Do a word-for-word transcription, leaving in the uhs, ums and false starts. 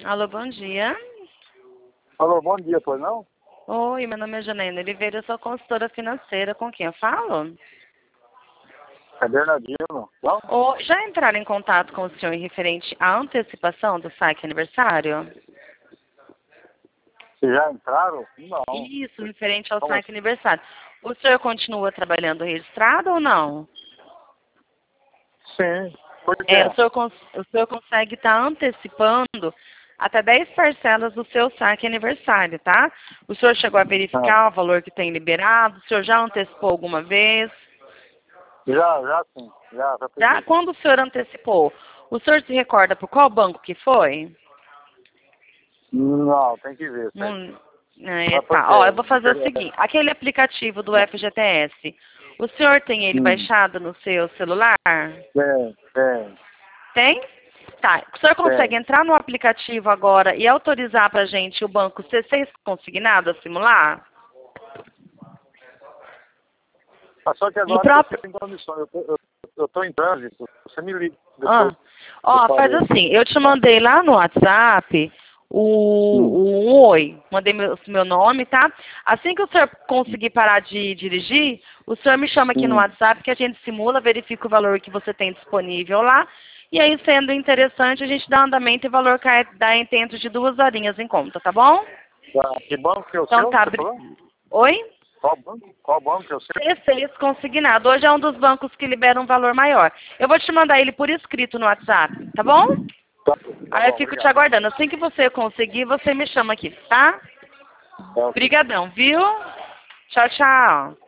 Alô, bom dia. Alô, bom dia, pois não? Oi, meu nome é Janaína Oliveira, eu sou consultora financeira. Com quem eu falo? É Bernardino, não? Oh, já entraram em contato com o senhor em referente à antecipação do saque aniversário? Vocês já entraram? Não. Isso, referente ao Como saque assim? aniversário. O senhor continua trabalhando registrado ou não? Sim. Por quê? É, o senhor, cons- o senhor consegue estar antecipando até dez parcelas do seu saque aniversário, tá? O senhor chegou a Ah, verificar o valor que tem liberado? O senhor já antecipou alguma vez? já, já sim. Já, já Já? peguei. Quando o senhor antecipou, o senhor se recorda por qual banco que foi? Não, tem que ver, certo? Não, é, Mas por tá. Ó, eu quê? vou fazer o seguinte. Aquele aplicativo do F G T S, o senhor tem ele Hum, baixado no seu celular? tem, tem, Tem? Tá. O senhor consegue tem. entrar no aplicativo agora e autorizar pra gente o banco C seis consignado a simular? Mas só que No agora eu tô próprio... sem condições. Eu tô, eu, eu tô em trânsito. Você me liga Ah. depois que eu Ó, faz parei. assim. Eu te mandei lá no WhatsApp o, Hum, o um oi. Mandei meu, meu nome, tá? Assim que o senhor conseguir parar de dirigir, o senhor me chama aqui no hum. WhatsApp que a gente simula, verifica o valor que você tem disponível lá. E aí, sendo interessante, a gente dá andamento e o valor cai, dá em dentro de duas horinhas em conta, tá bom? Tá. Que banco que é o Então seu, tá. você bri- falou? Oi? Qual banco? Qual banco que é o seu? C seis consignado. Hoje é um dos bancos que libera um valor maior. Eu vou te mandar ele por escrito no WhatsApp, tá bom? Tá, tá Aí eu bom, fico te obrigado. aguardando. Assim que você conseguir, você me chama aqui, tá? Tá, ok. Obrigadão, viu? Tchau, tchau.